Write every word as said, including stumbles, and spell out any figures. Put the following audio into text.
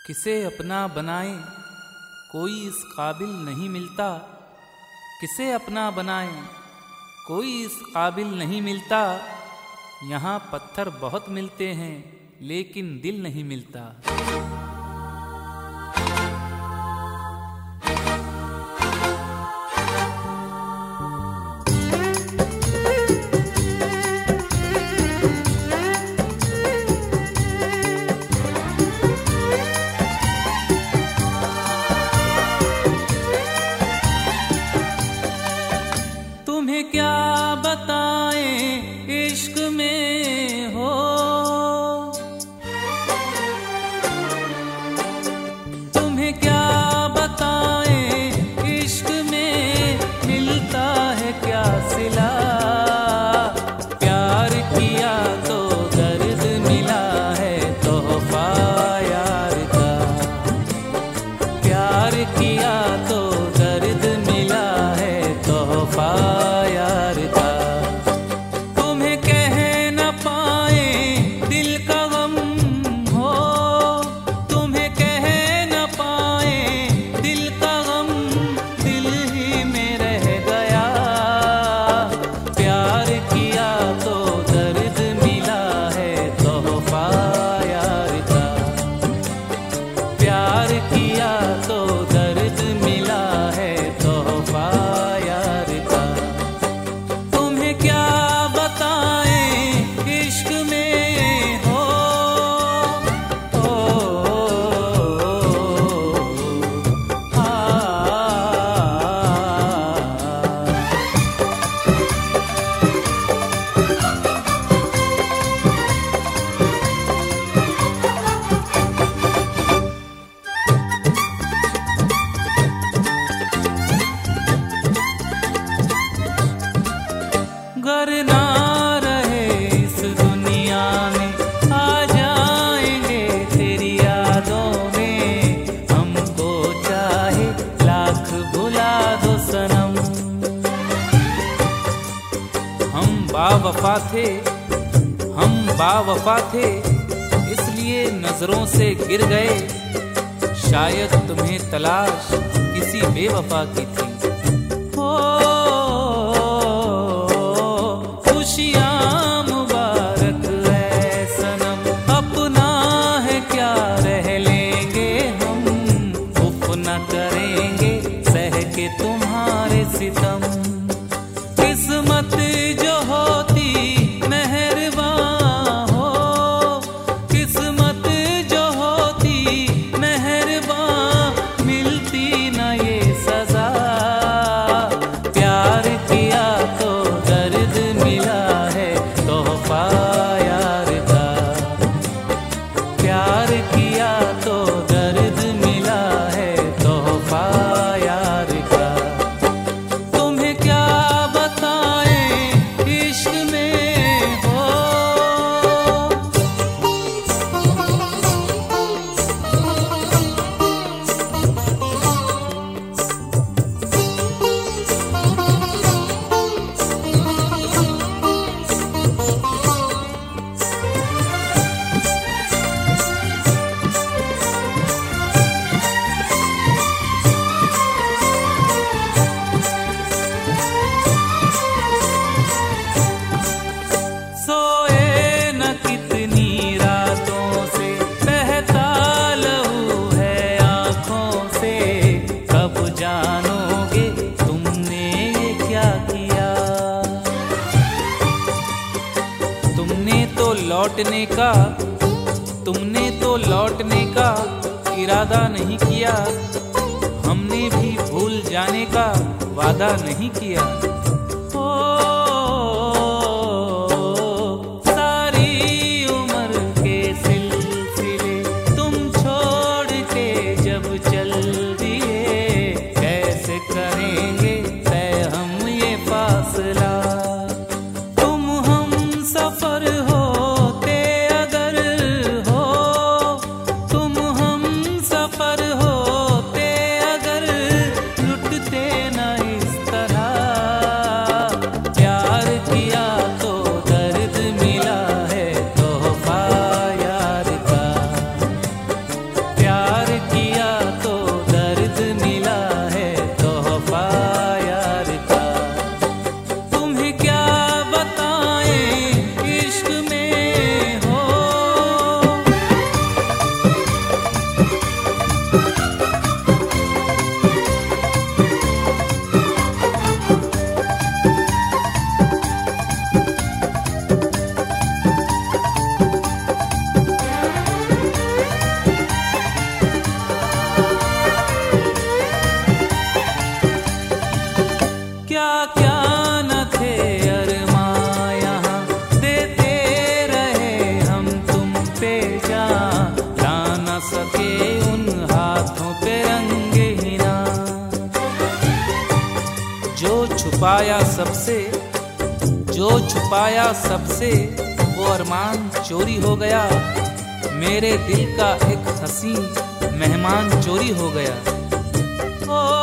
किसे अपना बनाए कोई इस काबिल नहीं मिलता, किसे अपना बनाए कोई इस काबिल नहीं मिलता। यहाँ पत्थर बहुत मिलते हैं लेकिन दिल नहीं मिलता। तुम्हें क्या बताएं इश्क में हो, तुम्हें क्या बताएं इश्क में मिलता है क्या सिला। प्यार किया तो दर्द मिला है तोहफा यार का, प्यार किया तो दर्द मिला है तोहफा यार का। तुम्हें कह न पाए दिल का गम हो, तुम्हें कह न पाए दिल का गम, दिल ही में रह गया। प्यार किया तो दर्द मिला है तोहफा यार का, प्यार किया तो दर्द मिला है तोहफा यार का। तुम्हें क्या बताएं इश्क में हो, ओ, आ, घर ना रहे इस दुनिया में आ जाएंगे तेरी यादों में। हमको चाहे लाख भुला दो सनम, हम बावफा थे, हम बावफा थे इसलिए नजरों से गिर गए। शायद तुम्हें तलाश किसी बेवफा की थी। हो खुशियाँ मुबारक है सनम, अपना है क्या रह लेंगे हम। उफ न करेंगे सह के तुम्हारे सितम। किस्मत जो होती मेहरबान हो, किस्मत जो होती मेहरबान, मिलती न ये सजा। प्यार किया तो दर्द मिला है तोहफा यार का, प्यार किया तो दर्द मिला है तोहफा यार का। तुम्हें क्या बताएं इश्क में हो, सोए न कितनी रातों से बहता लहू है आँखों से। कब जानोगे तुमने ये क्या किया, तुमने तो लौटने का, तुमने तो लौटने का इरादा नहीं किया। हमने भी भूल जाने का वादा नहीं किया। ओ करेंगे तय हम ये फासला। तुम हम सफर होते अगर हो, तुम हम सफर होते अगर, लुटते न इस तरह। छुपाया सबसे, जो छुपाया सबसे वो अरमान चोरी हो गया। मेरे दिल का एक हंसी मेहमान चोरी हो गया। ओ